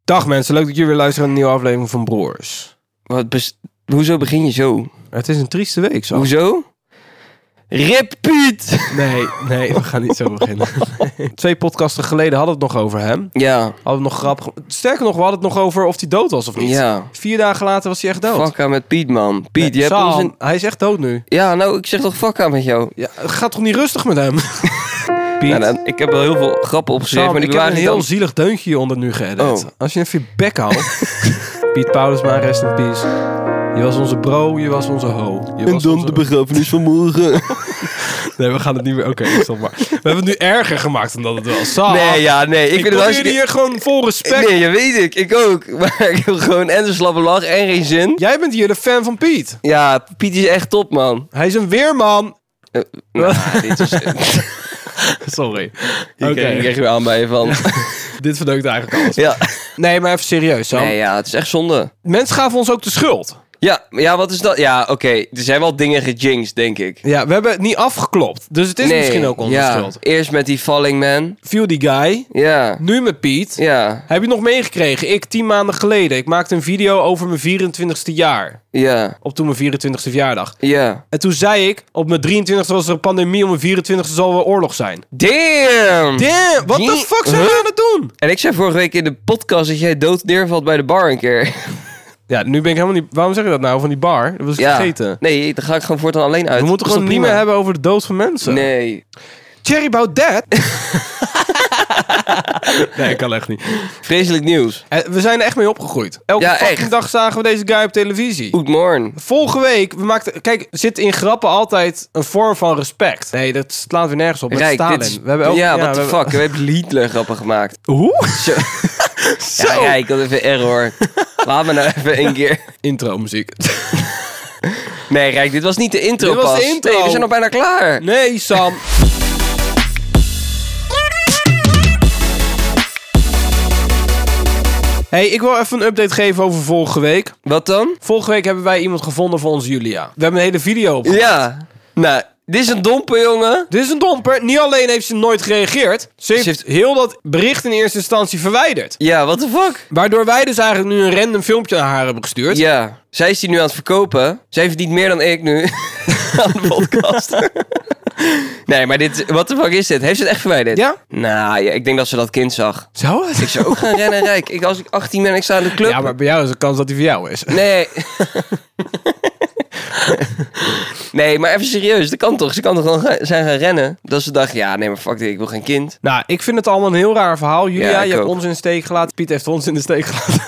Dag mensen, leuk dat jullie weer luisteren naar een nieuwe aflevering van Broers. Hoezo begin je zo? Het is een trieste week, zo. Hoezo? Rip Piet! Nee, we gaan niet zo beginnen. 2 podcasten geleden hadden we het nog over hem. Ja. Hadden we het nog grappig. Sterker nog, we hadden het nog over of hij dood was of niet. Ja. 4 dagen later was hij echt dood. Fuck aan met Piet, man. Piet, je hebt Sam, ons een... hij is echt dood nu. Ja, nou, ik zeg toch fuck aan met jou. Ja, het gaat toch niet rustig met hem? Piet. Ja, nou, ik heb wel heel veel grappen opgeschreven, Sam, maar die ik heb waren een niet heel dan... zielig deuntje hieronder nu geëdit. Oh. Als je even je bek houdt. Piet Paulusma, rest in peace. Je was onze bro, je was onze ho. begrafenis van morgen. Nee, we gaan het niet meer... Oké, stop maar. We hebben het nu erger gemaakt dan dat het was. Sam, Nee. Ik vind het probeer hier gewoon vol respect. Nee, dat weet ik ook. Maar ik heb gewoon en een slappe lach en geen zin. Jij bent hier de fan van Piet. Ja, Piet is echt top, man. Hij is een weerman. Dit is... Sorry. Hier krijg je weer aan bij je van. Dit verneukt eigenlijk alles. Ja. Nee, maar even serieus, Sam. Nee, ja, het is echt zonde. Mensen gaven ons ook de schuld. Ja, wat is dat? Ja, oké. Er zijn wel dingen gejinxed, denk ik. Ja, we hebben het niet afgeklopt. Dus het is misschien ook onze schuld. Eerst met die Falling Man. Viel die guy. Ja. Nu met Piet. Ja. Heb je nog meegekregen? Ik 10 maanden geleden. Ik maakte een video over mijn 24ste jaar. Ja. Op toen mijn 24ste verjaardag. Ja. En toen zei ik, op mijn 23ste was er een pandemie, op mijn 24ste zal er wel oorlog zijn. Damn! What the fuck zijn we aan het doen? En ik zei vorige week in de podcast dat jij dood neervalt bij de bar een keer. Ja, nu ben ik helemaal niet... Waarom zeg je dat nou, van die bar? Dat was ik vergeten. Nee, dan ga ik gewoon voortaan alleen uit. We moeten Is gewoon dat niet prima? meer hebben over de dood van mensen. Nee. Thierry Baudet? Nee, kan echt niet. Vreselijk nieuws. We zijn er echt mee opgegroeid. Elke fucking echt. dag zagen we deze guy op televisie. Goedemorgen. Vorige week, kijk, zit in grappen altijd een vorm van respect. Nee, dat slaat weer nergens op met Rijk, Stalin. dit is... We hebben ook, what the fuck. We hebben Hitler grappen gemaakt. Hoe? Zo. Zo. Ja, Rijk, dat even error. Laat me nou even één keer. Intro muziek. Nee, Rijk, dit was niet de intro Dit was pas. de intro. Nee, we zijn al bijna klaar. Nee, Sam. Hey, ik wil even een update geven over vorige week. Wat dan? Vorige week hebben wij iemand gevonden voor onze Julia. We hebben een hele video op. Ja. Nou, dit is een domper, jongen. Dit is een domper. Niet alleen heeft ze nooit gereageerd. Ze heeft heel dat bericht in eerste instantie verwijderd. Ja, what the fuck? Waardoor wij dus eigenlijk nu een random filmpje naar haar hebben gestuurd. Ja. Zij is die nu aan het verkopen. Zij verdient meer dan ik nu aan de podcast. Nee, maar dit... What the fuck is dit? Heeft ze het echt verwijderd? Ja? Nou, ja, ik denk dat ze dat kind zag. Zou het? Ik zou ook gaan rennen, Rijk. Als ik 18 ben en ik sta in de club... Ja, maar bij jou is de kans dat hij voor jou is. Nee. Nee, maar even serieus. Dat kan toch? Ze kan toch gewoon zijn gaan rennen? Dat ze dacht, ja, nee, maar fuck dit. Ik wil geen kind. Nou, ik vind het allemaal een heel raar verhaal. Julia, Ja, ik je hebt ook. ons in de steek gelaten. Piet heeft ons in de steek gelaten.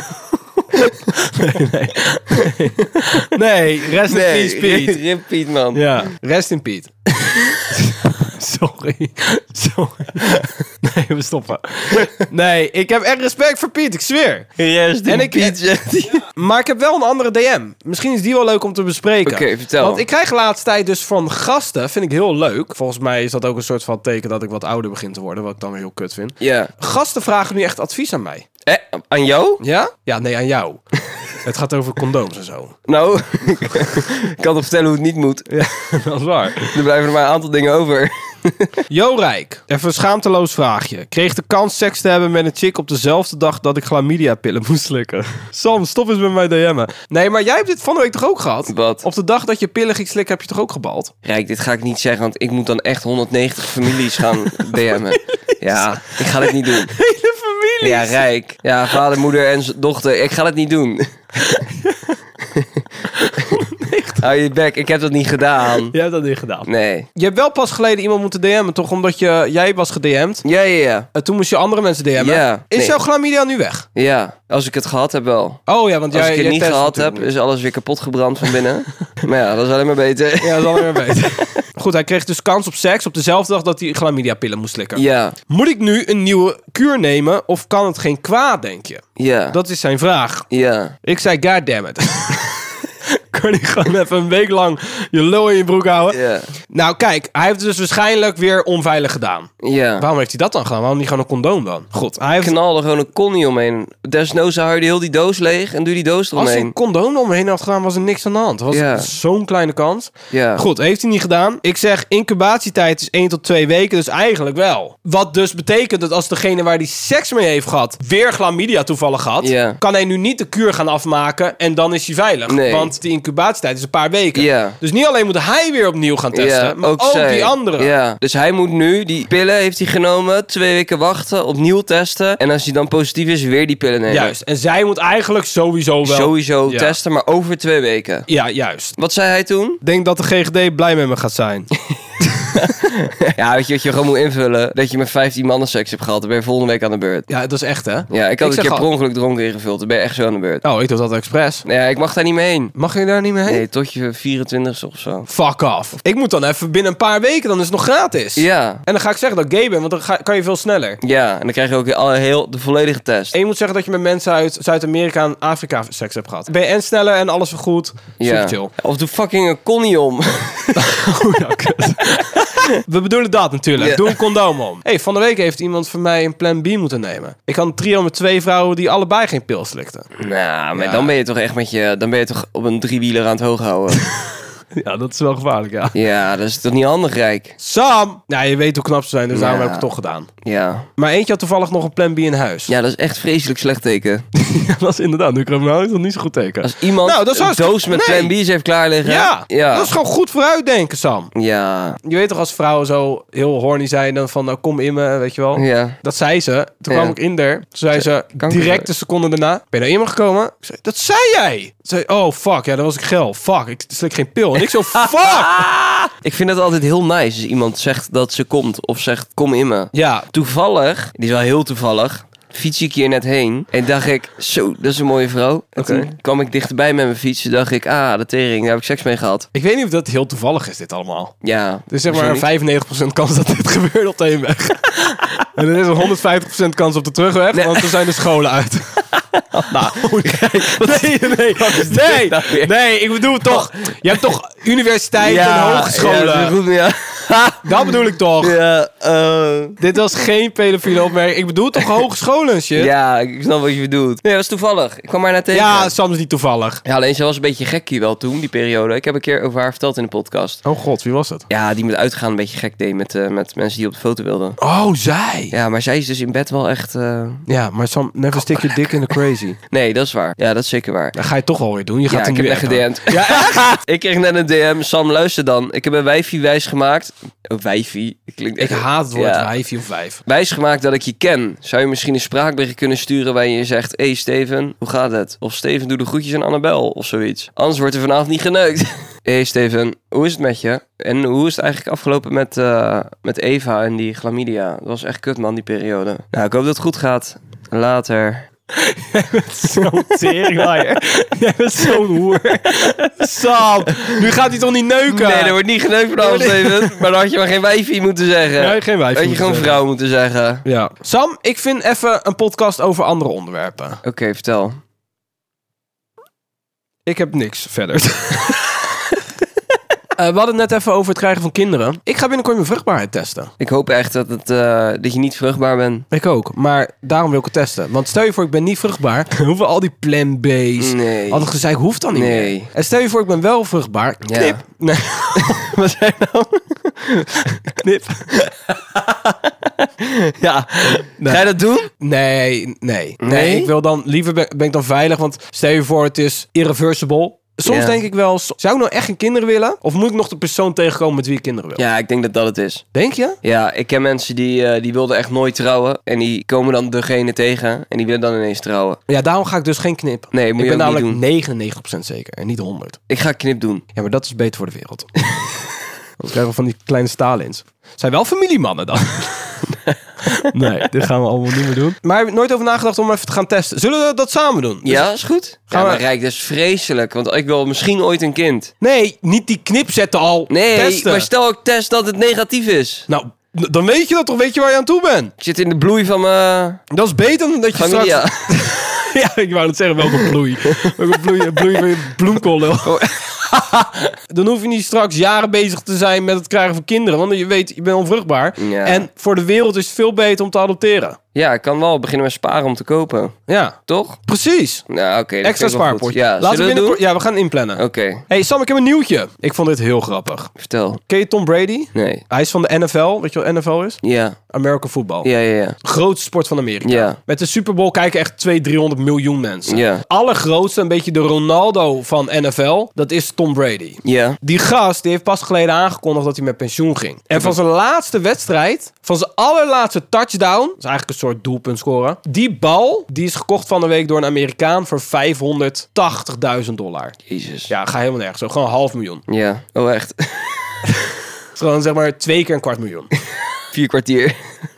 Nee, rest in peace, Piet. Rip Piet, man. Ja, rest in Piet. Sorry. Nee, we stoppen. Nee, ik heb echt respect voor Piet, ik zweer. Rest in Piet, zegt hij. Maar ik heb wel een andere DM. Misschien is die wel leuk om te bespreken. Oké, vertel. Want ik krijg de laatste tijd dus van gasten, vind ik heel leuk. Volgens mij is dat ook een soort van teken dat ik wat ouder begin te worden, wat ik dan weer heel kut vind. Ja. Gasten vragen nu echt advies aan mij. Aan jou? Ja? Ja, nee, aan jou. Het gaat over condooms en zo. Nou, ik kan toch vertellen hoe het niet moet. Ja, dat is waar. Er blijven er maar een aantal dingen over. Jo Rijk, even een schaamteloos vraagje. Kreeg de kans seks te hebben met een chick op dezelfde dag dat ik chlamydia-pillen moest slikken. Sam, stop eens met mij DM'en. Nee, maar jij hebt dit van de week toch ook gehad? Wat? Op de dag dat je pillen ging slikken heb je toch ook gebald? Rijk, dit ga ik niet zeggen, want ik moet dan echt 190 families gaan DM'en. Ja, ik ga dit niet doen. Hele familie. Ja, Rijk. Ja, vader, moeder en dochter. Ik ga het niet doen. Hou je bek, ik heb dat niet gedaan. Jij hebt dat niet gedaan. Nee. Je hebt wel pas geleden iemand moeten DM'en, toch? Omdat jij was gedM'd. Ja. En toen moest je andere mensen DM'en. Ja, Is nee. jouw chlamydia nu weg? Ja, als ik het gehad heb wel. Oh ja, want Als jij ik het niet test gehad heb, natuurlijk is alles weer kapot gebrand van binnen. Maar ja, dat is alleen maar beter. niet. Ja, dat is alweer beter. Goed, hij kreeg dus kans op seks op dezelfde dag dat hij chlamydia-pillen moest slikken. Ja, Moet ik nu een nieuwe kuur nemen of kan het geen kwaad, denk je? ja, Dat is zijn vraag. ja. Ik zei, goddammit. kan hij gewoon even een week lang je lul in je broek houden. Ja. Nou kijk, hij heeft dus waarschijnlijk weer onveilig gedaan. Ja. Waarom heeft hij dat dan gedaan? Waarom niet gewoon een condoom dan? God, hij heeft... Knalde gewoon een connie omheen. Desnoods hou je heel die doos leeg en doe die doos Als hij eromheen. een condoom omheen had gedaan, was er niks aan de hand. Het was zo'n kleine kans. Ja. Goed, heeft hij niet gedaan. Ik zeg, incubatietijd is 1 tot 2 weken, dus eigenlijk wel. Wat dus betekent dat als degene waar hij seks mee heeft gehad, weer chlamydia toevallig had, Ja. kan hij nu niet de kuur gaan afmaken en dan is hij veilig. Nee. Want die incubatietijd is een paar weken. Ja. Dus niet alleen moet hij weer opnieuw gaan testen, maar ook zij. die anderen. Ja. Dus hij moet nu, die pillen heeft hij genomen, 2 weken wachten, opnieuw testen. En als hij dan positief is, weer die pillen nemen. Juist. En zij moet eigenlijk sowieso wel... Sowieso Ja. testen, maar over 2 weken. Ja, juist. Wat zei hij toen? Ik denk dat de GGD blij met me gaat zijn. Ja, weet je wat je gewoon moet invullen? Dat je met 15 mannen seks hebt gehad, dan ben je volgende week aan de beurt. Ja, dat is echt, hè? Ja, ik had een zeg keer al- per ongeluk dronken ingevuld, dan ben je echt zo aan de beurt. Oh, ik doe dat expres. Ja, ik mag daar niet mee heen. Mag je daar niet mee heen? Nee, tot je 24 of zo. Fuck off. Ik moet dan even binnen een paar weken, dan is het nog gratis. Ja. En dan ga ik zeggen dat ik gay ben, want dan kan je veel sneller. Ja, en dan krijg je ook de volledige test. En je moet zeggen dat je met mensen uit Zuid-Amerika en Afrika seks hebt gehad. Ben je en sneller en alles weer goed. Super Ja. chill. Of doe fucking een connie om. Oh, ja, kut. We bedoelen dat natuurlijk. Ja. Doe een condoom om. Hey, van de week heeft iemand van mij een plan B moeten nemen. Ik had een trio met 2 vrouwen die allebei geen pil slikten. Nou, maar Ja. dan ben je toch echt dan ben je toch op een 3-wieler aan het hoog houden. Ja, dat is wel gevaarlijk, ja. Ja, dat is toch niet handig, Rijk? Sam! Nou, je weet hoe knap ze zijn, dus daarom Ja. heb ik het toch gedaan. Ja. Maar eentje had toevallig nog een plan B in huis. Ja, dat is echt vreselijk slecht teken. Ja, dat is inderdaad. Nu crimineel is dat niet zo goed teken. Als iemand Nou, dat is een hartstikke- doos met Nee. Plan B's heeft klaar liggen. Ja, Ja. dat is gewoon goed vooruitdenken, Sam. Ja. Je weet toch als vrouwen zo heel horny zijn, dan van nou, kom in me, weet je wel. Ja. Dat zei ze. Toen Ja. kwam ik in daar. Toen zei ze Kanker. direct de seconde daarna. Ben je nou in me gekomen? Ik zei, dat zei jij. Ze zei, oh fuck, ja, dat was ik geil. Fuck, ik slik geen pil. En ik zo, fuck. Ik vind het altijd heel nice als iemand zegt dat ze komt. Of zegt, kom in me. Ja, Toevallig, die is wel heel toevallig, fiets ik hier net heen. En dacht ik, zo, dat is een mooie vrouw. En Oké. toen kwam ik dichterbij met mijn fiets. Toen dacht ik, de tering, daar heb ik seks mee gehad. ik weet niet of dat heel toevallig is, dit allemaal. Ja. Er is zeg maar hoezo een 95% kans dat dit gebeurt op de heenweg. En er is een 150% kans op de terugweg, Nee. want er zijn de scholen uit. Nou, nou nee, ik bedoel toch, je hebt toch universiteit en Ja, hogescholen. dat is goed, ja. Dat bedoel ik toch. Ja, Dit was geen pedofiele opmerking. Ik bedoel toch hogescholen en shit. ja, ik snap wat je bedoelt. Nee, dat was toevallig. Ik kwam haar net tegen. Ja, Sam is niet toevallig. Ja, alleen ze was een beetje gekkie wel toen, die periode. Ik heb een keer over haar verteld in de podcast. Oh god, wie was dat? Ja, die met uitgaan een beetje gek deed met mensen die op de foto wilden. Oh, zij. Ja, maar zij is dus in bed wel echt... Ja, maar Sam, never stick your dick in the crazy. Nee, dat is waar. Ja, dat is zeker waar. Dat ga je toch wel weer doen. Je gaat Ja, hem ik heb nu net appen. gedM'd. Ja, echt? Ik kreeg net een DM. Sam, luister dan. Ik heb een wijfie wijsgemaakt. Een wijfie? Klinkt Ik echt... haat het woord Ja. wijfie of wijf. Wijsgemaakt dat ik je ken. Zou je misschien een spraakbericht kunnen sturen waarin je zegt... Hey Steven, hoe gaat het? Of Steven, doe de groetjes aan Annabel of zoiets. Anders wordt er vanavond niet geneukt. Hey Steven, hoe is het met je? En hoe is het eigenlijk afgelopen met Eva en die chlamydia? Dat was echt kut, man, die periode. Nou, ik hoop dat het goed gaat. Later. Zo'n teringlaaier. Jij bent zo'n hoer. Sam, nu gaat hij toch niet neuken? Nee, er wordt niet geneukt vanavond, Steven. Maar dan had je maar geen wijfie moeten zeggen. Nee, geen wijfie Had je moeten gewoon zeggen. vrouw moeten zeggen. Ja. Sam, ik vind even een podcast over andere onderwerpen. Oké, vertel. Ik heb niks verder. We hadden het net even over het krijgen van kinderen. Ik ga binnenkort mijn vruchtbaarheid testen. Ik hoop echt dat je niet vruchtbaar bent. Ik ook, maar daarom wil ik het testen. Want stel je voor, ik ben niet vruchtbaar. Hoeven al die plan B's. Nee. Al dat gezeik hoeft dan niet Nee. meer. En stel je voor, ik ben wel vruchtbaar. Ja. Knip. Nee. Wat zei je nou? Knip. Ja. Nee. Ga je dat doen? Nee. Ik wil dan, liever ben ik dan veilig. Want stel je voor, het is irreversible. Soms Ja. denk ik wel, zou ik nou echt geen kinderen willen? Of moet ik nog de persoon tegenkomen met wie ik kinderen wil? Ja, ik denk dat dat het is. Denk je? Ja, ik ken mensen die wilden echt nooit trouwen. En die komen dan degene tegen. En die willen dan ineens trouwen. Ja, daarom ga ik dus geen knip. Nee, moet Ik je ben ook niet namelijk doen. 99% zeker en niet 100. Ik ga knip doen. Ja, maar dat is beter voor de wereld. Anders krijgen we van die kleine Stalins. Zijn wel familiemannen dan? Nee, dit gaan we allemaal niet meer doen. Maar heb je nooit over nagedacht om even te gaan testen? Zullen we dat samen doen? Dus- Ja, is goed. Gaan Ja, we- maar Rijk, dat is vreselijk. Want ik wil misschien ooit een kind. Nee, niet die knip zetten al. Nee, testen. maar stel ik test dat het negatief is. Nou, dan weet je dat toch? Weet je waar je aan toe bent? Ik zit in de bloei van mijn Dat is beter dan dat je familia. straks... Ja, ik wou het zeggen, welke bloei. Welke bloei van je bloemkool. Dan hoef je niet straks jaren bezig te zijn met het krijgen van kinderen. Want je weet, je bent onvruchtbaar. Ja. En voor de wereld is het veel beter om te adopteren. Ja, ik kan wel beginnen met sparen om te kopen. Ja, Toch? precies. Nou, oké. Extra spaarpotje. Ja, Laten we zullen we binnenkort... doen? Ja, we gaan inplannen. Oké, Hey Sam, ik heb een nieuwtje. Ik vond dit heel grappig. vertel. Ken je Tom Brady? Nee. Hij is van de NFL. Weet je wat NFL is? Ja. American Football. Ja. Grootste sport van Amerika. Ja. Met de Super Bowl kijken echt 200-300 miljoen mensen. Ja. Allergrootste, een beetje de Ronaldo van NFL, dat is Tom Brady. Ja. Die gast die heeft pas geleden aangekondigd dat hij met pensioen ging. En van zijn laatste wedstrijd, van zijn allerlaatste touchdown, dat is eigenlijk een soort doelpunt scoren. Die bal, die is gekocht van de week door een Amerikaan voor $580.000. Jezus. Ja, ga helemaal nergens. Zo, gewoon $500.000. Ja. Oh, echt? Dat is gewoon zeg maar 2 keer $250.000. 4 kwartier.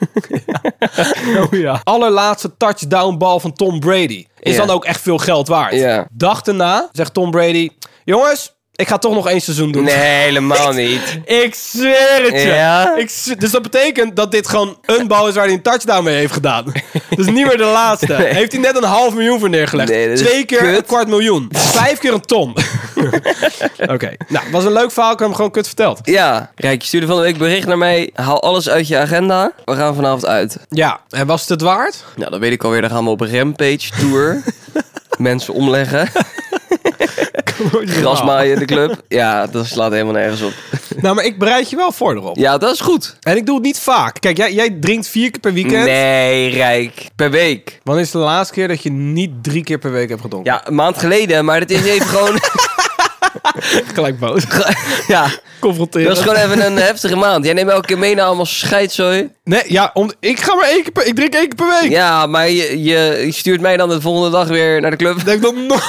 Oh ja. Allerlaatste touchdown bal van Tom Brady. Is Ja. dan ook echt veel geld waard. Ja. Dag erna zegt Tom Brady... Jongens, ik ga toch nog 1 seizoen doen. Nee, helemaal niet. Ik zweer het je. Ja? Dus dat betekent dat dit gewoon een bal is waar hij een touchdown mee heeft gedaan. Dus niet meer de laatste. Nee. Heeft hij net $500.000 voor neergelegd. Nee, dat is 2 keer kut. $250.000. 5 keer een ton. Oké. Nou, was een leuk verhaal. Ik heb hem gewoon kut verteld. Ja. Rijk, je stuurde van de week bericht naar mij. Haal alles uit je agenda. We gaan vanavond uit. Ja. En was het het waard? Nou, dan weet ik alweer. Dan gaan we op Rampage Tour. Mensen omleggen. Grasmaaien in de club. Ja, dat slaat helemaal nergens op. Nou, maar ik bereid je wel voor erop. Ja, dat is goed. En ik doe het niet vaak. Kijk, jij drinkt 4 keer per weekend. Nee, Rijk. Per week. Wanneer is de laatste keer dat je niet 3 keer per week hebt gedronken? Ja, een maand geleden. Maar dat is even gewoon... Gelijk boos. Ja, Confronteren. dat is gewoon even een heftige maand. Jij neemt elke keer mee naar allemaal scheidzooi. Nee, ja, ik ga maar 1 keer per... Ik drink 1 keer per week. Ja, maar je stuurt mij dan de volgende dag weer naar de club. Dat heb ik nog nooit.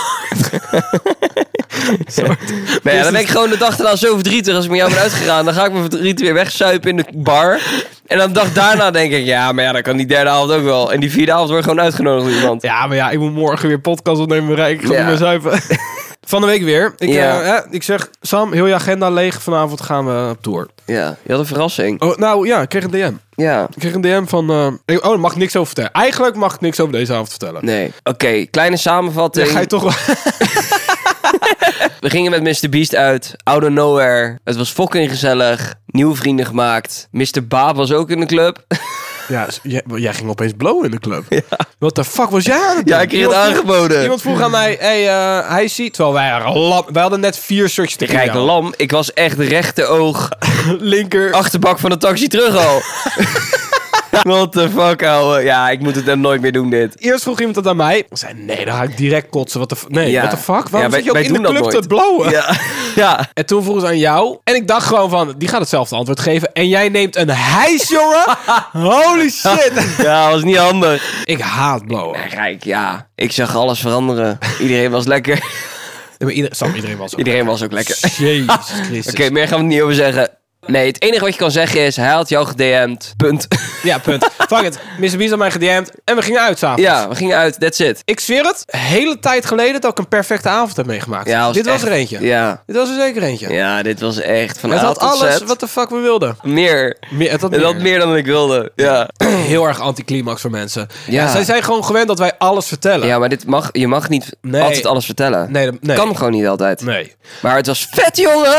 Nee, ja, dan ben ik gewoon de dag daarna zo verdrietig als ik met jou ben uitgegaan. Dan ga ik mijn verdriet weer wegsuipen in de bar. En dan de dag daarna denk ik, ja, maar ja, dan kan die derde avond ook wel. En die vierde avond word ik gewoon uitgenodigd door iemand. Ja, maar ja, ik moet morgen weer podcast opnemen. Rijk. Ik ga Ja. niet meer zuipen. Van de week weer. Ja. Ik zeg, Sam, heel je agenda leeg. Vanavond gaan we op tour. Ja, je had een verrassing. Oh, nou ja, ik kreeg een DM. Ja. Ik kreeg een DM van... daar mag ik niks over vertellen. Eigenlijk mag ik niks over deze avond vertellen. Nee. Oké, kleine samenvatting. Ja, ga je toch wel... We gingen met Mr. Beast uit. Out of nowhere. Het was fucking gezellig. Nieuwe vrienden gemaakt. Mr. Baab was ook in de club. Ja, jij ging opeens blowen in de club. Ja. What the fuck was jij aan het doen? Ja, ik kreeg het aangeboden. Iemand vroeg aan mij, hij ziet... Terwijl wij hadden net 4 shirtjes te Rijk lam. Ik was echt rechte oog. Linker. Achterbak van de taxi terug al. What the fuck, ouwe. Ja, ik moet het dan nooit meer doen, dit. Eerst vroeg iemand dat aan mij. Ik zei, nee, dan ga ik direct kotsen. What the fuck? Waarom Ja, zit je ook wij in de doen dat club te nooit. blowen? Ja. Ja. En toen vroegen ze aan jou. En ik dacht gewoon van, die gaat hetzelfde antwoord geven. En jij neemt een hijs, jongen. Holy shit. Ja, was niet handig. Ik haat blowen. Nee, Rijk, ja. Ik zag alles veranderen. Iedereen was lekker. Nee, maar iedereen was ook Iedereen was ook lekker. Jezus Christus. Oké, meer gaan we het niet over zeggen. Nee, het enige wat je kan zeggen is, hij had jou gedM'd. Punt. Ja, punt. Fuck it. Mr. Beast had mij gedM'd. En we gingen uit s'avonds. Ja, we gingen uit. That's it. Ik zweer het. Hele tijd geleden dat ik een perfecte avond heb meegemaakt. Ja, Dit was echt- er eentje. Ja. Dit was er zeker eentje. Ja, dit was echt van Het A had tot alles Z. wat de fuck we wilden. Meer. Het had Het had meer dan ik wilde. Ja. Heel erg anticlimax voor mensen. Ja. Zij zijn gewoon gewend dat wij alles vertellen. Ja, maar je mag niet Nee. altijd alles vertellen. Nee. Kan gewoon niet altijd. Nee. Maar het was vet, jongen!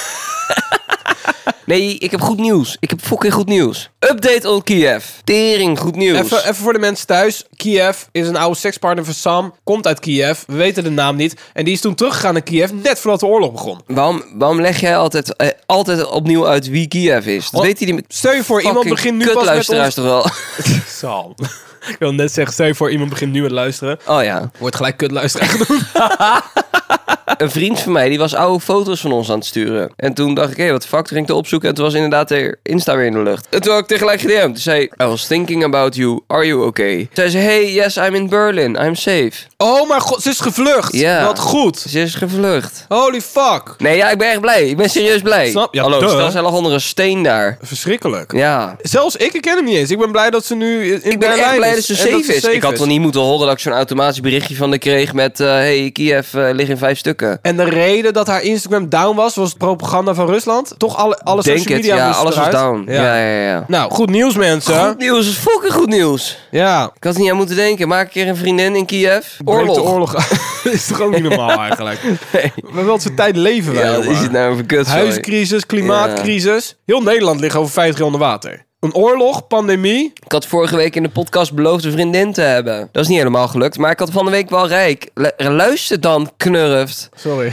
Nee, ik heb goed nieuws. Ik heb fucking goed nieuws. Update on Kiev. Tering, goed nieuws. Even voor de mensen thuis. Kiev is een oude sekspartner van Sam. Komt uit Kiev. We weten de naam niet. En die is toen teruggegaan naar Kiev. Net voordat de oorlog begon. Waarom leg jij altijd opnieuw uit wie Kiev is? Dat Want weet hij niet. Stel je voor, iemand begint nu pas met Kutluisteraars ons... toch wel? Sam. Ik wil net zeggen, stel je voor, iemand begint nu met luisteren. Oh ja. Wordt gelijk kutluisteraar genoemd. Een vriend van mij, die was oude foto's van ons aan het sturen. En toen dacht ik, hé, wat de fuck, toen ging ik te opzoeken. En toen was inderdaad de Insta weer in de lucht. En toen had ik tegelijk gedM'd. Toen zei I was thinking about you. Are you okay? Zei ze, hey, yes, I'm in Berlin. I'm safe. Oh mijn god, ze is gevlucht. Ja. Wat goed. Ze is gevlucht. Holy fuck. Nee, ja, ik ben echt blij. Ik ben serieus blij. Snap? Ja, Hallo, duh. stel, zij lag onder een steen daar. Verschrikkelijk. Ja. Zelfs ik ken hem niet eens. Ik ben blij dat ze nu in Ik ben echt blij dat ze safe is. Ik had wel niet. niet moeten horen dat ik zo'n automatisch berichtje van haar kreeg met... hey, Kiev ligt in 5 stukken. drukken. En de reden dat haar Instagram down was propaganda van Rusland? Toch alle Denk social het, media ja, moesten alles was eruit? down. Ja. Nou, goed nieuws mensen. Goed nieuws, is fucking goed nieuws. Ja. Ik had er niet aan moeten denken. Maak een keer een vriendin in Kiev. Breekt de Oorlog. oorlog Dat is toch ook niet normaal eigenlijk? Nee. Maar wel zo'n tijd leven wij, Ja, wat jongen. is het nou voor kut? Huiscrisis, klimaatcrisis. Heel Nederland ligt over 50 jaar onder water. Een oorlog, pandemie. Ik had vorige week in de podcast beloofd een vriendin te hebben. Dat is niet helemaal gelukt, maar ik had van de week wel rijk. Luister dan, knurft. Sorry.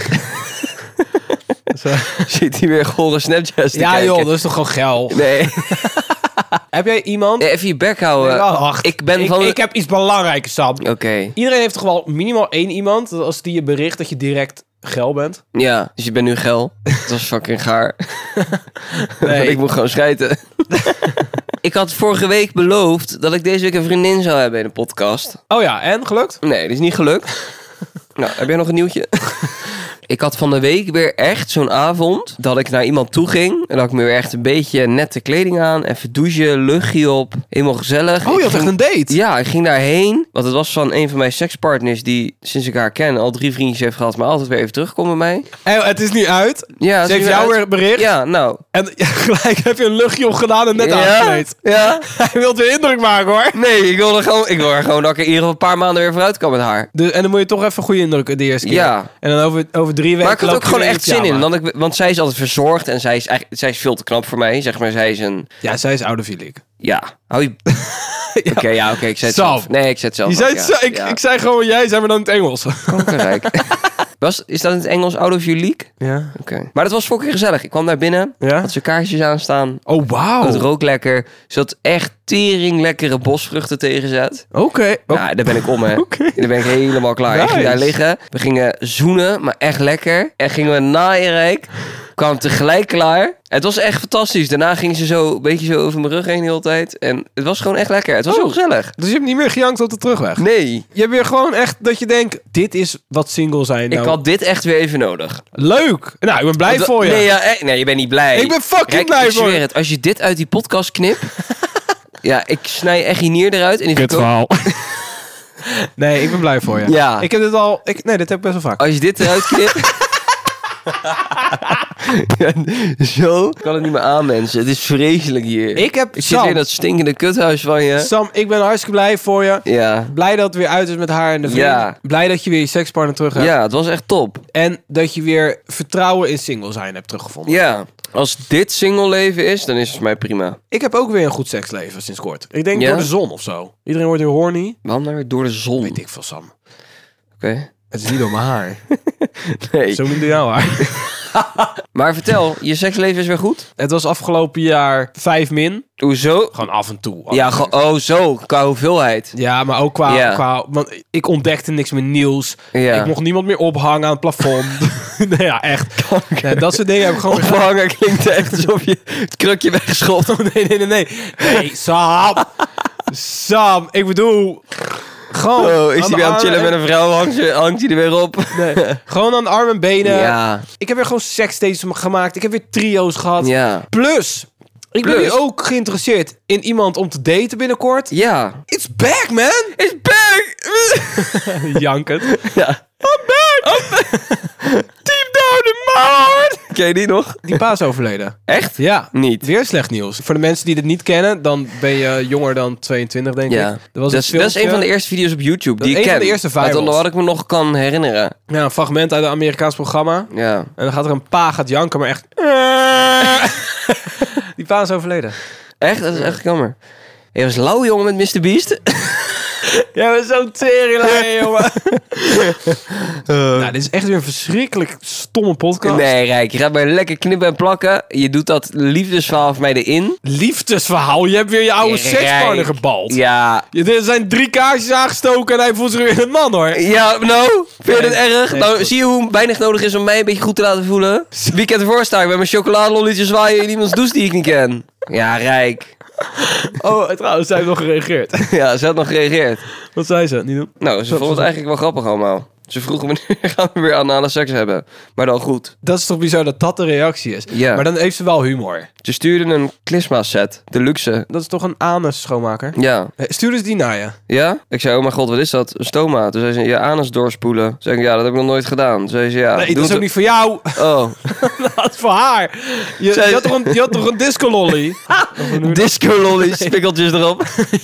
Zit hij weer gore Snapchats te Ja kijken? joh, dat is toch gewoon geil. Nee. Heb jij iemand... Even je bek houden. Wacht, ik heb iets belangrijks, Sam. Oké. Iedereen heeft toch wel minimaal 1 iemand, dat als die je bericht dat je direct geil bent? Ja, dus je bent nu geil. Dat was fucking gaar. Nee. Ik moet gewoon schijten. Ik had vorige week beloofd dat ik deze week een vriendin zou hebben in de podcast. Oh ja, en? Gelukt? Nee, dat is niet gelukt. Nou, heb jij nog een nieuwtje? Ik had van de week weer echt zo'n avond dat ik naar iemand toe ging. En dat ik me weer echt een beetje nette kleding aan. Even douchen, luchtje op. Helemaal gezellig. Oh, je had echt een date? Ja, ik ging daarheen. Want het was van een van mijn sekspartners die sinds ik haar ken al 3 vriendjes heeft gehad. Maar altijd weer even terugkomt bij mij. En het is niet uit. Ja, Ze heeft jou weer bericht. Ja, nou. En gelijk heb je een luchtje opgedaan en net Ja, aangekleed. ja. Hij wil weer indruk maken hoor. Nee, ik wil er gewoon dat ik er in ieder geval een paar maanden weer vooruit kan met haar. Dus, en dan moet je toch even goede indruk de eerste keer. Ja. En dan over 3 weken. Maar ik had loop ook je gewoon weer echt je zin in. pyjama. Want zij is altijd verzorgd en zij is veel te knap voor mij. Zeg maar, zij is een... Ja, zij is oude Filik. Ja, hou je... Oké, ik zei het Sam. zelf. Nee, ik zei het zelf. Je zei ook, het ja. zo, ik zei gewoon jij, zijn we dan in het Engels. Kankerrijk. Is dat in het Engels audiovisueel? Ja. Oké. Maar dat was fucking gezellig. Ik kwam daar binnen, Ja? had zijn kaarsjes aanstaan. Oh, wauw. Het rook lekker. Ze had echt tering lekkere bosvruchten tegenzet. Oké. Ja, daar ben ik om, hè. Oké. Daar ben ik helemaal klaar. Ik ging daar Nice. liggen. We gingen zoenen, maar echt lekker. En gingen we naaierijk. Kwam tegelijk klaar. Het was echt fantastisch. Daarna ging ze zo een beetje zo over mijn rug heen de hele tijd. En het was gewoon echt lekker. Het was heel gezellig. Dus je hebt niet meer gejankt op de terugweg? Nee. Je hebt weer gewoon echt dat je denkt, dit is wat single zijn nou. Ik had dit echt weer even nodig. Leuk. Nou, ik ben blij voor je. Nee, je bent niet blij. Ik ben fucking Kijk, blij ik voor zweer je. het. Als je dit uit die podcast knipt... ja, ik snij echt je nier eruit. En die Kut verhaal. Nee, ik ben blij voor je. Ja. Ik heb dit al... Nee, dit heb ik best wel vaak. Als je dit eruit knipt... ja, zo kan het niet meer aan, mensen. Het is vreselijk hier. Ik heb... Ik zit weer in dat stinkende kuthuis van je. Sam, ik ben hartstikke blij voor je. Ja. Blij dat het weer uit is met haar en de vriend. Ja. Blij dat je weer je sekspartner terug hebt. Ja, het was echt top. En dat je weer vertrouwen in single zijn hebt teruggevonden. Ja. Als dit single leven is, dan is het voor mij prima. Ik heb ook weer een goed seksleven sinds kort. Ik denk Ja? door de zon of zo. Iedereen wordt weer horny. Waarom nou weer door de zon? Weet ik veel, Sam. Oké. Het is niet door mijn haar. Nee. Zo niet door jouw haar. Maar vertel, je seksleven is weer goed? Het was afgelopen jaar 5 min. Hoezo? Gewoon af en toe. Ja, zo, qua hoeveelheid. Ja, maar ook qua... Want ik ontdekte niks meer nieuws. Ja. Ik mocht niemand meer ophangen aan het plafond. Nee, ja, echt. Nee, dat soort dingen heb ik gewoon... Ophangen klinkt echt alsof je het krukje weggeschopt. Oh, nee. Nee, Sam. Sam, ik bedoel... Gewoon... Oh, is aan hij weer aan het de chillen met armen een vrouw? Hangt hij er weer op? Nee, gewoon aan de armen en benen. Ja. Ik heb weer gewoon seksdates gemaakt. Ik heb weer trio's gehad. Ja. Plus, ik ben nu ook geïnteresseerd in iemand om te daten binnenkort. Ja. It's back, man! It's back! Jankend. Ja. I'm back! Deep down in my heart! Ken je die nog? Die pa is overleden. Echt? Ja. Niet. Weer slecht nieuws. Voor de mensen die dit niet kennen, dan ben je jonger dan 22, denk Ja. ik. Er was Dat is een van de eerste video's op YouTube die ik een ken. van de eerste virals. Uit wat ik me nog kan herinneren. Ja, een fragment uit een Amerikaans programma. Ja. En dan gaat er een pa gaat janken, maar echt... Die pa is overleden. Echt? Dat is echt jammer. Je was lauw, jongen, met Mr. Beast. Ja, we zijn zo'n teringlein, jongen. Nou, dit is echt weer een verschrikkelijk stomme podcast. Nee, Rijk. Je gaat maar lekker knippen en plakken. Je doet dat liefdesverhaal van mij erin. Liefdesverhaal. Je hebt weer je oude Rijk. sekspartner gebald. Ja. Er zijn 3 kaarsjes aangestoken en hij voelt zich weer een man, hoor. Ja, nou, vind je dit erg? Nee, Nou, goed. zie je hoe weinig nodig is om mij een beetje goed te laten voelen? Weekend ervoor sta ik met mijn chocoladelollietje zwaaien in iemands douche die ik niet ken. Ja, Rijk. Oh, trouwens, zij heeft nog gereageerd. Ja, ze had nog gereageerd. Wat zei ze? Niet doen? Nou, ze vond het eigenlijk wel grappig allemaal. Ze vroegen wanneer gaan we weer anale seks hebben. Maar dan goed. Dat is toch bizar dat dat de reactie is. Ja. Maar dan heeft ze wel humor. Ze stuurden een klisma set. De luxe. Dat is toch een anus schoonmaker? Ja. Stuurde ze die naar je? Ja? Ik zei, oh mijn god, wat is dat? Een stoma. Toen zei ze, je anus doorspoelen. Toen zei ik, ja, dat heb ik nog nooit gedaan. Toen zei ze, ja. Nee, doe dat is het- ook niet voor jou. Oh. Dat is voor haar. Je had toch een disco-lolly? Disco lollies, spikkeltjes erop.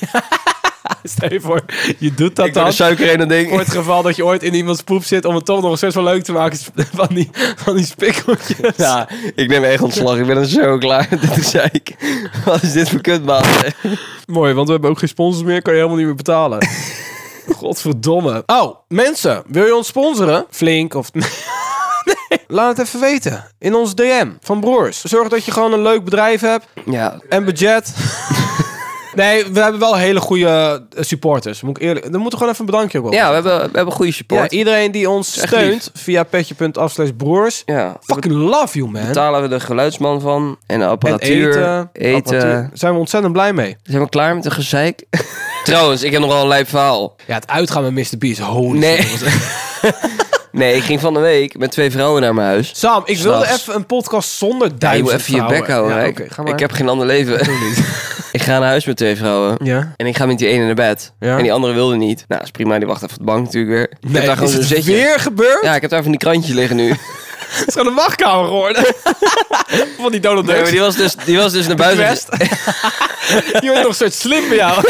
Stel je voor, je doet dat Ik doe dan. er suiker in dat ding. Voor het geval dat je ooit in iemands poep zit om het toch nog een soort van leuk te maken van die spikkeltjes. Ja, ik neem echt ontslag. Ik ben er zo klaar. Dit zei ik. Wat is dit voor kutbaan? Mooi, want we hebben ook geen sponsors meer, kan je helemaal niet meer betalen. Godverdomme. Oh, mensen, wil je ons sponsoren? Flink of... Nee. Laat het even weten. In ons DM van Broers. Zorg dat je gewoon een leuk bedrijf hebt Ja. en budget. Nee, we hebben wel hele goede supporters. Moet ik eerlijk... Er moet er gewoon even een bedankje ook op. Ja, we hebben goede Ja, support. iedereen die ons Echt steunt via petje.af/broers. Ja. Fucking love you, man. Betalen we de geluidsman van. En de En apparatuur. eten. Apparatuur. Zijn we ontzettend blij mee. Zijn we klaar met de gezeik? Trouwens, ik heb nogal een lijp verhaal. Ja, het uitgaan met Mr. Beast. Holy Nee. shit. Nee, ik ging van de week met 2 vrouwen naar mijn huis. Sam, ik wilde S'nachts. even een podcast zonder Ja, je duizend moet even je vrouwen. bek houden, Ja, hè? oké, ga maar. Ik heb geen ander leven. Ik ga naar huis met 2 vrouwen. Ja. En ik ga met die ene naar bed. Ja. En die andere wilde niet. Nou, is prima. Die wacht even op de bank natuurlijk weer. Ik heb Nee, daar gewoon is zo'n het zitje. weer gebeurd? Ja, ik heb daar van die krantjes liggen nu. Het is gewoon een wachtkamer geworden. Van die Donald Nee, Ducks. maar die was dus naar buiten. Quest. Je wordt nog een soort slim bij jou.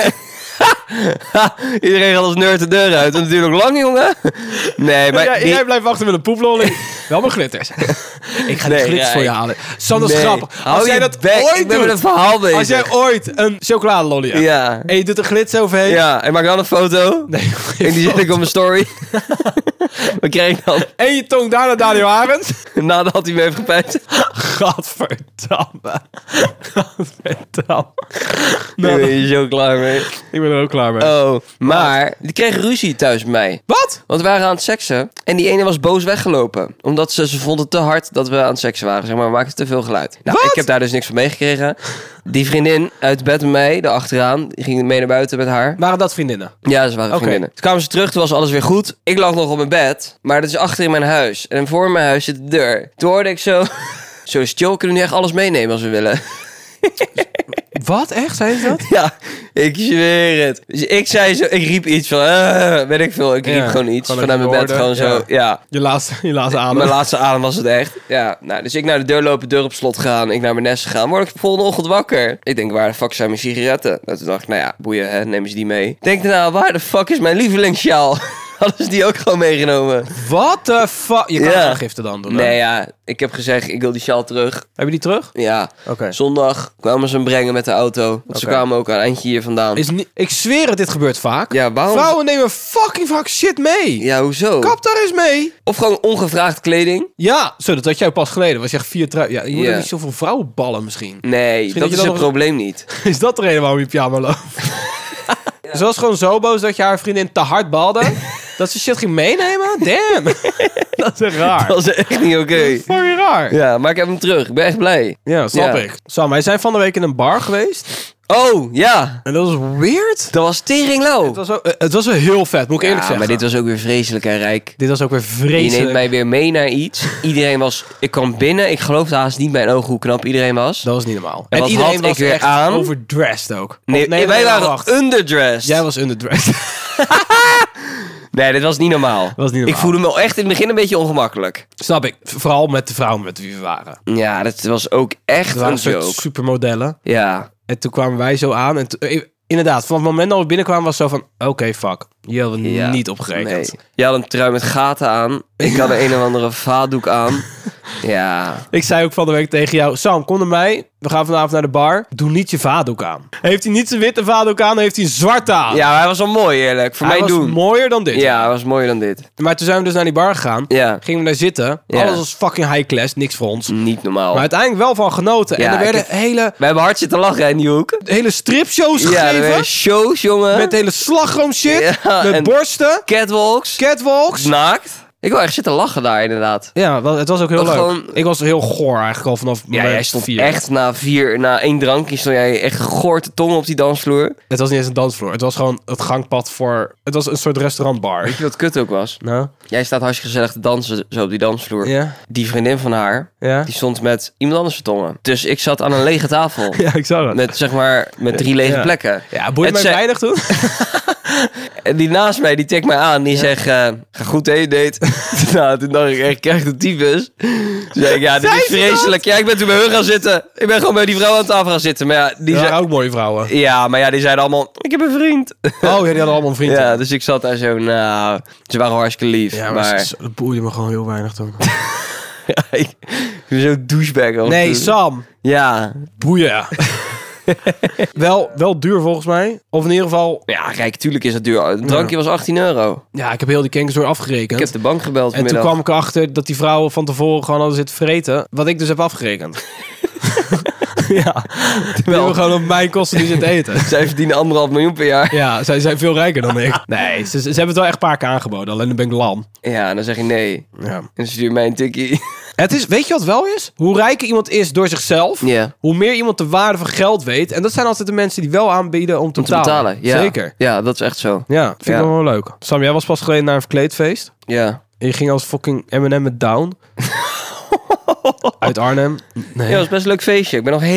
Iedereen gaat als nerd de deur uit. En natuurlijk lang, jongen. Nee, maar... Ja, die- jij blijft wachten met een poeplolly. Wel mijn glitters. Ik ga die Nee, glitters ja, voor je ik- halen. Sam, dat is Nee. grappig. Hou Als jij je dat bek. ooit Ik ben met een doet. verhaal bezig. Als jij ooit een chocoladelolly hebt. Ja. En je doet een glits overheen. Ja, en maak dan een foto. Nee, En die zet ik op mijn story. Wat krijg ik dan? En je toont daarna Daniel Arends. Nadat hij me heeft gepijpt. Gadverdamme. Gadverdamme. Daar Nou, ben je zo klaar mee. ik ben er ook klaar mee. Oh, maar die kregen ruzie thuis bij mij. Wat? Want we waren aan het seksen. En die ene was boos weggelopen. Omdat ze vonden het te hard dat we aan het seksen waren. Zeg maar, we maakten te veel geluid. Nou, Wat? ik heb daar dus niks van meegekregen. Die vriendin uit bed met mij, daarachteraan, die ging mee naar buiten met haar. Waren dat vriendinnen? Ja, ze waren Oké. vriendinnen. Toen kwamen ze terug, toen was alles weer goed. Ik lag nog op mijn bed, maar dat is achter in mijn huis. En voor mijn huis zit de deur. Toen hoorde ik zo... Zo is het, joh, kunnen we nu echt alles meenemen als we willen. Wat? Echt? Zei je dat? Ja, ik zweer het. Dus ik zei zo, ik riep iets van, weet ik veel. Ik riep Ja, gewoon iets gewoon vanuit mijn even bed, woorden, gewoon zo, ja. Je laatste adem. Mijn laatste adem was het echt. Ja, nou, dus ik naar de deur lopen, deur op slot gaan. Ik naar mijn nest gegaan. Word ik de volgende ochtend wakker. Ik denk, waar de fuck zijn mijn sigaretten? Nou, toen dacht ik, nou ja, boeien, hè, nemen ze die mee. Ik denk daarna, waar de fuck is mijn lievelingssjaal? Hadden ze die ook gewoon meegenomen? What the fuck? Je kan Ja. aangifte dan doen. hè? Nee, ja, ik heb gezegd, ik wil die sjaal terug. Heb je die terug? Ja, Oké. zondag kwamen ze hem brengen met de auto. Want ze Oké. kwamen ook een eindje hier vandaan. Is niet, ik zweer het, dit gebeurt vaak. Ja, waarom? Vrouwen nemen fucking vaak shit mee. Ja, hoezo? Kap daar eens mee. Of gewoon ongevraagd kleding? Ja, zo, dat had jij pas geleden. Was je echt 4 trui. Ja, je moet Ja. ook niet zoveel vrouwenballen misschien. Nee, Misschien dat dat is je het dan probleem niet. Is dat de reden waarom je pyjama loopt? Ze was gewoon zo boos dat je haar vriendin te hard balde. Dat ze shit ging meenemen? Damn. Dat is echt raar. Dat is echt niet oké. Fucking raar. Ja, maar ik heb hem terug. Ik ben echt blij. Ja, snap Ja. ik. Sam, wij zijn van de week in een bar geweest. Oh, ja. En dat was weird. Dat was teringlauw. Het was wel heel vet, moet ik eerlijk Ja, zeggen. maar dit was ook weer vreselijk en rijk. Dit was ook weer Je vreselijk. neemt mij weer mee naar iets. Iedereen was... Ik kwam binnen. Ik geloofde haast niet bij een oog hoe knap iedereen was. Dat was niet normaal. En wat iedereen had ik was weer echt aan? overdressed ook. Nee, Of wij waren wacht. underdressed. Jij was underdressed. Nee, dit was niet normaal. Dat was niet normaal. Ik voelde me wel echt in het begin een beetje ongemakkelijk. Snap ik. Vooral met de vrouwen met wie we waren. Ja, dat was ook echt Het waren een een soort joke. supermodellen. Ja. En toen kwamen wij zo aan. En inderdaad, vanaf het moment dat we binnenkwamen was het zo van... Oké, fuck. Hier hadden we Ja. niet op gerekend. Nee. Je had een trui met gaten aan. Ik had een of andere vaatdoek aan. Ja. Ik zei ook van de week tegen jou... Sam, kom naar mij. We gaan vanavond naar de bar. Doe niet je vaatdoek aan. Heeft hij niet zijn witte vaatdoek aan, heeft hij een zwarte aan. Ja, maar hij was wel mooi, eerlijk. Voor Hij mij was doen. mooier dan dit. Ja, hij was mooier dan dit. Maar toen zijn we dus naar die bar gegaan. Ja. Gingen we daar zitten. Ja. Alles was fucking high class. Niks voor ons. Niet normaal. Maar uiteindelijk wel van genoten. Ja, en er ik werden heb- hele, We hebben hard zitten lachen in die hoek. hele stripshows Ja, er gegeven. werden shows, jongen. Met hele slagroom shit. Ja, met en- borsten. Catwalks. Catwalks. Naakt. Ik wil echt zitten lachen daar, inderdaad. Ja, het was ook heel Dat leuk. gewoon- Ik was heel goor eigenlijk al vanaf Ja, jij stond 4. echt na 1 drankje stond jij echt gegoord te tongen op die dansvloer. Het was niet eens een dansvloer. Het was gewoon het gangpad voor... Het was een soort restaurantbar. Weet je wat kut ook was? Nou? Jij staat hartstikke gezellig te dansen zo op die dansvloer. Ja. Die vriendin van haar, Ja. die stond met iemand anders te tongen. Dus ik zat aan een lege tafel. Ja, ik zag het. Met zeg maar, met 3 lege Ja. plekken. Ja, boeide Het mij zei- weinig toen. En die naast mij, die tikt mij aan. Die zegt, ga goed heen, date. Nou, toen dacht ik echt, krijg de tyfus. Toen zei ik, ja, dit is Zei ze vreselijk. Ja, ik ben toen bij hun gaan zitten. Ik ben gewoon bij die vrouw aan tafel gaan zitten. Maar ja, die Die zei... zijn ook mooie vrouwen. Ja, maar ja, die zeiden allemaal, ik heb een vriend. Oh, ja, die hadden allemaal een vriend. Ja, dus ik zat daar zo, nou... Ze waren hartstikke lief, Ja, maar... dat boeide me gewoon heel weinig toen. Ja, ik ben zo'n douchebag. af en Nee, toe. Sam. Ja. Boeien. wel duur volgens mij. Of in ieder geval... Ja, kijk, tuurlijk is het duur. Het drankje was 18 euro. Ja, ik heb heel die kenkers door afgerekend. Ik heb de bank gebeld En toen vanmiddag. kwam ik erachter dat die vrouwen van tevoren gewoon hadden zitten vreten. Wat ik dus heb afgerekend. Ja, die hebben gewoon op mijn kosten die zitten eten. Zij verdienen 1,5 miljoen per jaar. Ja, zij zijn veel rijker dan ik. Nee, ze hebben het wel echt een paar keer aangeboden. Alleen dan ben ik lam. Ja, en dan zeg je nee. Ja. En dan stuur je mij een tikkie. Het is, weet je wat wel is? Hoe rijker iemand is door zichzelf, Ja. hoe meer iemand de waarde van geld weet. En dat zijn altijd de mensen die wel aanbieden om te Om te betalen. Ja. Zeker. Ja, dat is echt zo. Ja, dat vind ik wel leuk. Sam, jij was pas geleden naar een verkleedfeest. Ja. En je ging als fucking M&M met Down. Uit Arnhem. Nee. Ja, dat was best een leuk feestje. Ik ben nog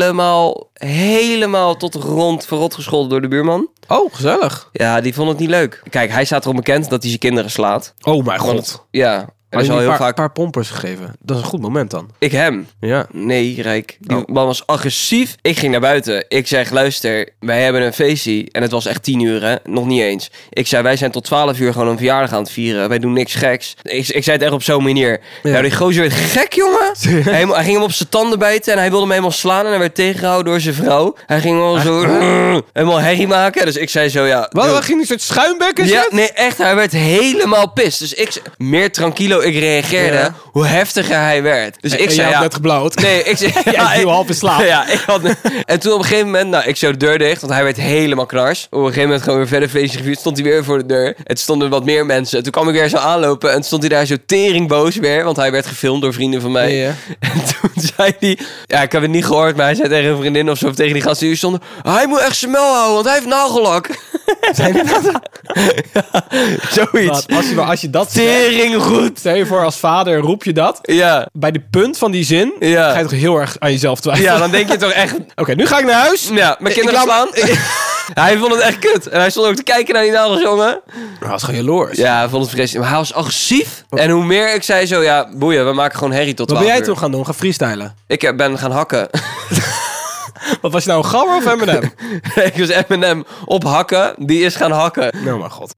helemaal tot de grond verrot gescholden door de buurman. Oh, gezellig. Ja, die vond het niet leuk. Kijk, hij staat erom bekend dat hij zijn kinderen slaat. Oh mijn god. Want, ja, er Had is je al een heel paar, vaak... paar pompers gegeven? Dat is een goed moment dan. Ik hem. Ja. Nee, Rijk. Die Oh. man was agressief. Ik ging naar buiten. Ik zeg, luister, wij hebben een feestje. En het was echt 10 uur, hè? Nog niet eens. Ik zei, wij zijn tot 12 uur gewoon een verjaardag aan het vieren. Wij doen niks geks. Ik zei het echt op zo'n manier. Ja. Nou, die gozer werd gek, jongen. Hij ging hem op zijn tanden bijten. En hij wilde hem helemaal slaan. En hij werd tegengehouden door zijn vrouw. Hij ging wel zo helemaal herrie maken. Dus ik zei zo, ja... Wat? doe- Wat ging die soort schuimbekken ja, zitten? nee, echt. Hij werd helemaal pist. Dus ik zei, meer tranquilo ik reageerde, Ja. hoe heftiger hij werd. Dus ik En zei, jij had ja... net geblauwd. Nee, ik zei... Jij viel half in slaap. Ja, ik had... En toen op een gegeven moment, nou, ik zo de deur dicht, want hij werd helemaal knars. Op een gegeven moment gewoon weer verder feestje gevierd, stond hij weer voor de deur. Het stonden wat meer mensen. Toen kwam ik weer zo aanlopen en stond hij daar zo teringboos weer, want hij werd gefilmd door vrienden van mij. Ja. En toen zei hij, ja, ik heb het niet gehoord, maar hij zei tegen een vriendin of zo, of tegen die gasten die stonden, hij moet echt zijn mel houden, want hij heeft nagellak. Zijn die dat? Zoiets. Wat? Als je dat zegt, Tering goed. stel je voor als vader roep je dat. Ja. Bij de punt van die zin Ja. ga je toch heel erg aan jezelf twijfelen. Ja, dan denk je toch echt, Oké, nu ga ik naar huis. ja, mijn Ik kinderen laat- slaan. Hij vond het echt kut. En hij stond ook te kijken naar die nagels, jongen. Dat was gewoon jaloers. Ja, hij vond het vreselijk. Maar hij was agressief. En hoe meer ik zei zo, ja, boeien, we maken gewoon herrie tot Wat 12 ben jij uur. toen gaan doen? Gaan freestylen? Ik ben gaan hakken. Wat was je nou, een gabber of M&M? Ik was M&M op hakken. Die is gaan hakken. Nou, mijn god.